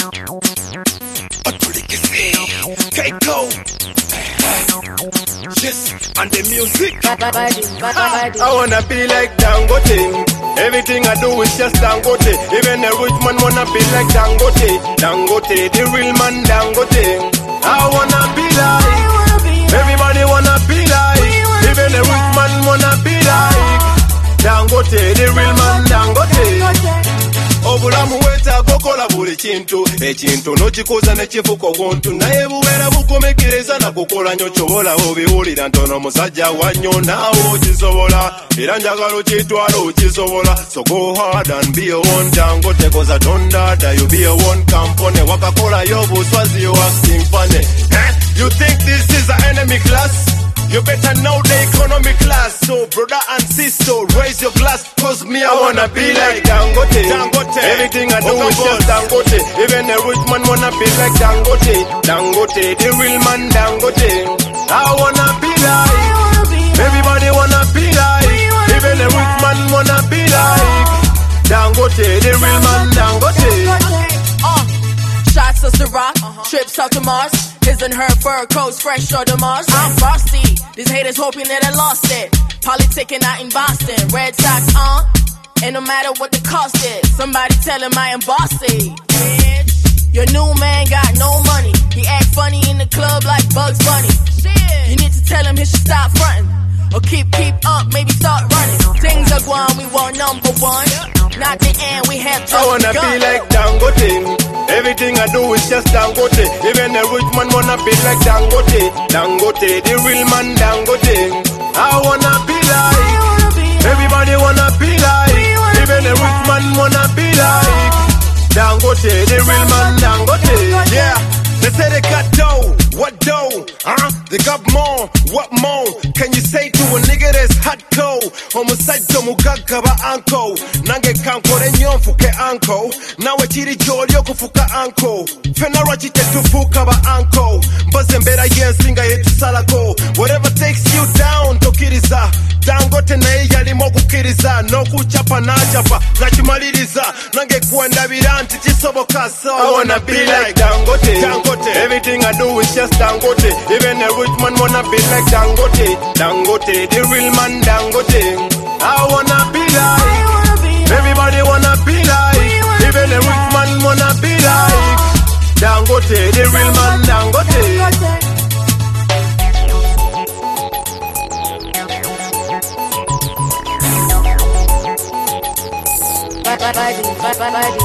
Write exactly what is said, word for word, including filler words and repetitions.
Keiko. Yes, and the music. I wanna be like Dangote. Everything I do is just Dangote. Even a rich man wanna be like Dangote. Dangote, the real man Dangote. I wanna be like, everybody wanna be like, even a rich man wanna be like Dangote, the real man Dangote. Obulamu weta gokola buli kintu ekintu n'okikoza n'ekifuko gontu naye bubeera bukomekereza na kukola nnyo kyobola obiwulira ntono musajja wannyo naawe okisobola era njagala okitwala okisobola so go hard and be your own Dangote koza tondada you be your own company wakakolayo buswazi you acting funny eh? You think this is an enemy class? You better know the economy class. So brother and sister, raise your glass, cause me I wanna be like Dangote. Dangote. Everything I do is just Dangote. Even a rich man wanna be like Dangote. Dangote, the real man Dangote. I wanna be like, everybody wanna be like, even a rich man wanna be like Dangote, the real man Dangote. Uh, shots of Ciroc, uh-huh. Trips out to Mars. His and her fur coats fresh or the Mars. I'm frosty. These haters hoping that I lost it. Politicking out in Boston. Red Sox on. And no matter what the cost is, somebody tell him I am bossy. Bitch. Your new man got no money. He act funny in the club like Bugs Bunny. Shit. You need to tell him he should stop fronting. Or keep, keep up, maybe start running. Things are going, we want number one. Not the end, we have just I wanna begun. be like Dangote. Everything I do is just Dangote. Even a rich man wanna be like Dangote. Dangote, the real man Dangote. I wanna be like, everybody wanna be like, even a rich man wanna be like Dangote, the real man Dangote. Yeah, they say they got dough. What dough? Huh? They got more. What more can you say to a nigga that's hot cold? Omusajja mugagga ba uncle. Nange kankole nnyo nfuke uncle. Nawe kiri gy'oli okufuka uncle. Ffenna lwaki tetufuuka ba uncle? Mpozi embeera y'ensinga yetusalako. Whatever takes you down tokkiriza. Dangote naye yalimu okukkiriza. N'okucapa n'acapa nakimaliriza. Nange kwendabira nti kisoboka so. I wanna be like Dangote. Dangote. Everything I do is just Dangote. Even a rich man wanna be like Dangote. Dangote, the real man Dangote. I wanna be like, everybody wanna be like, even a rich man wanna be like Dangote, the real man Dangote. Bye bye bye bye bye.